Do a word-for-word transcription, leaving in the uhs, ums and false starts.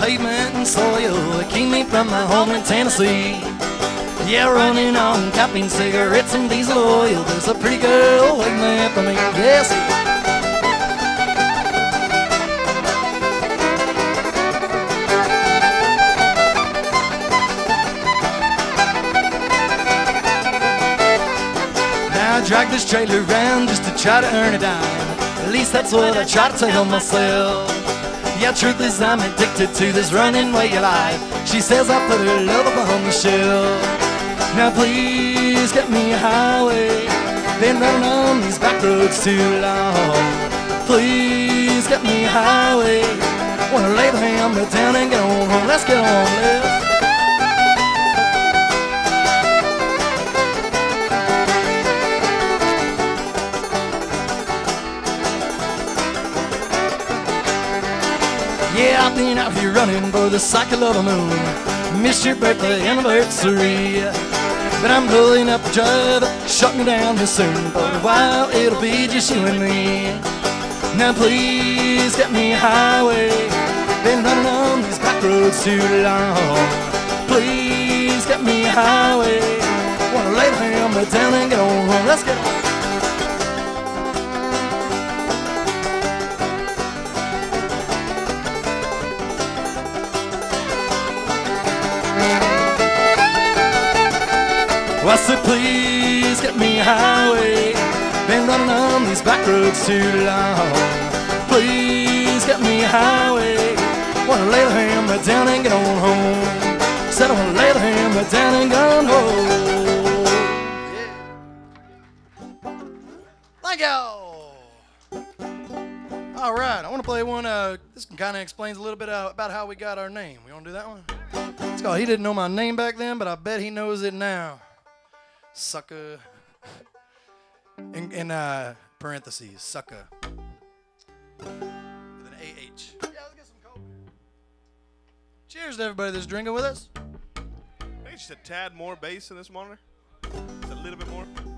pavement and soil that keep me from my home in Tennessee. Yeah, running on caffeine, cigarettes, and diesel oil. There's a pretty girl waiting there for me. Yes. Now I drag this trailer around just to try to earn a dime. At least that's what I try to tell myself. Yeah, truth is I'm addicted to this running way of life. She says I put her love up on the shelf. Now please get me a highway. Been running on these back roads too long. Please get me a highway. Wanna lay the hammer down and get on home. Let's get on, let's. Yeah, I've been out here running for the cycle of the moon. Missed your birthday anniversary, but I'm pulling up the drive, shut me down here soon. For a while it'll be just you and me. Now please get me a highway. Been running on these back roads too long. Please get me a highway. Wanna lay the hammer down and get on home. Let's get on. Well, I said, please get me a highway. Been running on these back roads too long. Please get me a highway. Wanna lay the hammer down and get on home. Said I wanna lay the hammer down and get on home. Yeah. Thank y'all. All right, I want to play one. Uh, this kind of explains a little bit uh, about how we got our name. We want to do that one? It's called He Didn't Know My Name Back Then, but I bet he knows it now. Sucker. In, in uh, parentheses, sucker. With an A H. Yeah, let's get some Coke. Cheers to everybody that's drinking with us. I think just a tad more bass in this monitor. Just a little bit more.